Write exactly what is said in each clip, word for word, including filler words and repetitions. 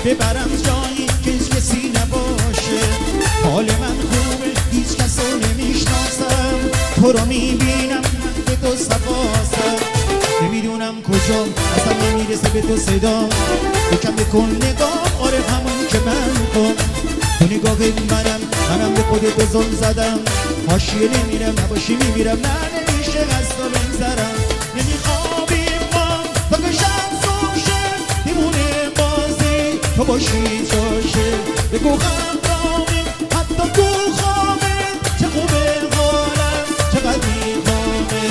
ببرم جایی که هیچ کسی نباشه. حال من خوبه هیچ کس رو نمیشناسم، تو رو میبینم به تو صفاسم، نمیدونم کجا اصلا نمیرسه به تو صدا. یکم بکن نگاه، آره همون که من کن. تو نگاه منم منم به خودت ظلم زدم، حاشیه نمیرم نباشی میمیرم، نه نمیشه از تو بگذرم. نمیخوابیم ما تا که شب صبح شه، میمونه بازی تو باشی جاشه. بگو همراهی حتی تو خوابه، چه خوبه حالم چقدر میخوامه.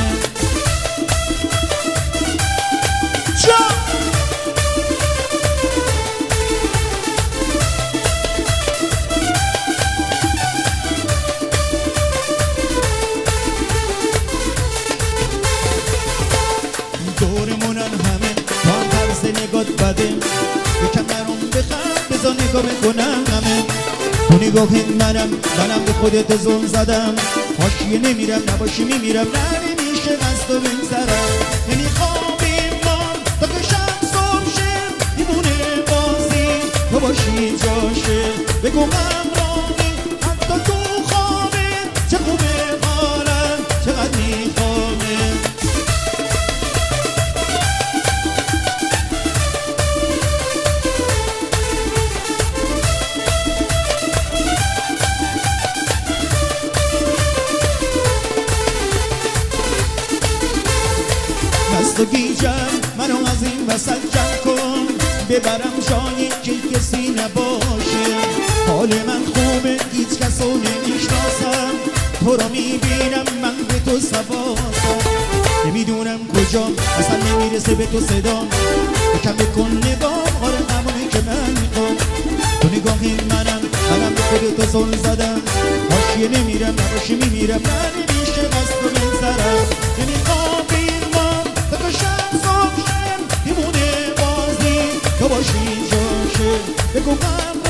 دورمونن همه تا هم طرز نگات بده، یکم برام بخند بذار نگاه بکنم همه. تو نگاه منم منم به خودت ظلم زدم، حاشیه نمیرم نباشی میمیرم، نه نمیشه از تو بگذرم. نمیخوابیم ما تا که شب صبح شه، میمونه بازی تو باشی جاشه. بگو همراهی حتی تو خوابه، چه خوبه حالم چقدر میخوامه. دست و گیجم منو از این وسط جمع کن، ببرم جایی که کسی نباشه. حال من خوبه هیچ کس رو نمیشناسم، تو رو میبینم من به تو صفاسم، نمیدونم کجا اصلا نمیرسه به تو صدا. یکم بکن نگاه، آره همونی که من میخوام. تو نگاهی منم منم به خودت ظلم زدم، حاشیه نمیرم نباشی میمیرم، نه نمیشه از تو بگذرم. نمیخوابیم ما تا که شب صبح شه، میمونه بازی تو باشی جاشه. بگو من